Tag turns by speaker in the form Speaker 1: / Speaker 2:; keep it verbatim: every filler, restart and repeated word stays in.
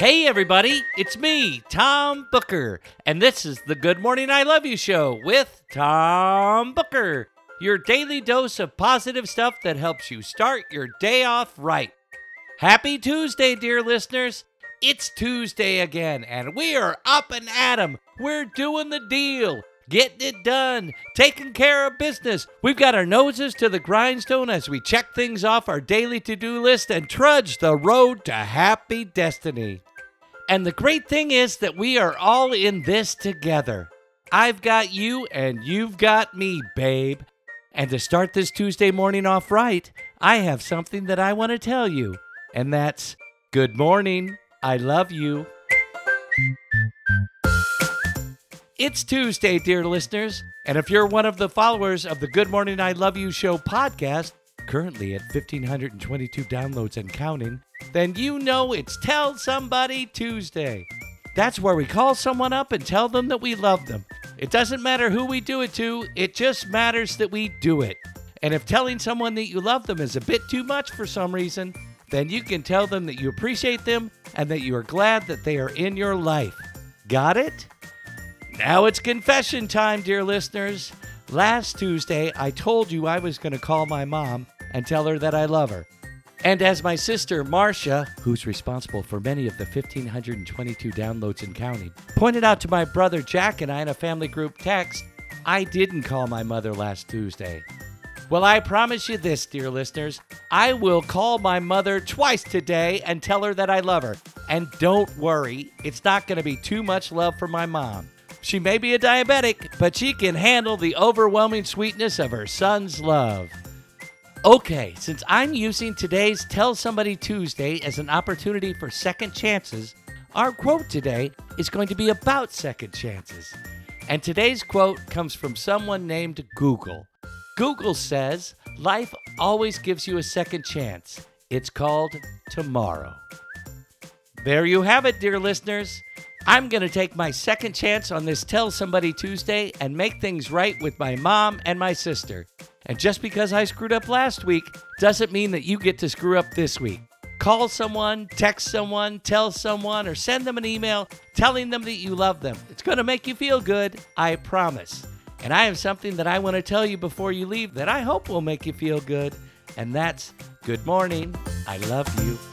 Speaker 1: Hey everybody, it's me, Tom Booker, and this is the Good Morning I Love You show with Tom Booker, your daily dose of positive stuff that helps you start your day off right. Happy Tuesday, dear listeners. It's Tuesday again, and we are up and at 'em. We're doing the deal, getting it done, taking care of business. We've got our noses to the grindstone as we check things off our daily to-do list and trudge the road to happy destiny. And the great thing is that we are all in this together. I've got you and you've got me, babe. And to start this Tuesday morning off right, I have something that I want to tell you. And that's, good morning, I love you. It's Tuesday, dear listeners. And if you're one of the followers of the Good Morning I Love You show podcast, currently at one thousand five hundred twenty-two downloads and counting, then you know it's Tell Somebody Tuesday. That's where we call someone up and tell them that we love them. It doesn't matter who we do it to, it just matters that we do it. And if telling someone that you love them is a bit too much for some reason, then you can tell them that you appreciate them and that you are glad that they are in your life. Got it? Now it's confession time, dear listeners. Last Tuesday, I told you I was going to call my mom and tell her that I love her. And as my sister, Marcia, who's responsible for many of the one thousand five hundred twenty-two downloads and counting, pointed out to my brother Jack and I in a family group text, I didn't call my mother last Tuesday. Well, I promise you this, dear listeners, I will call my mother twice today and tell her that I love her. And don't worry, it's not going to be too much love for my mom. She may be a diabetic, but she can handle the overwhelming sweetness of her son's love. Okay, since I'm using today's Tell Somebody Tuesday as an opportunity for second chances, our quote today is going to be about second chances. And today's quote comes from someone named Google. Google says, life always gives you a second chance. It's called tomorrow. There you have it, dear listeners. I'm going to take my second chance on this Tell Somebody Tuesday and make things right with my mom and my sister. And just because I screwed up last week doesn't mean that you get to screw up this week. Call someone, text someone, tell someone, or send them an email telling them that you love them. It's going to make you feel good, I promise. And I have something that I want to tell you before you leave that I hope will make you feel good. And that's, good morning, I love you.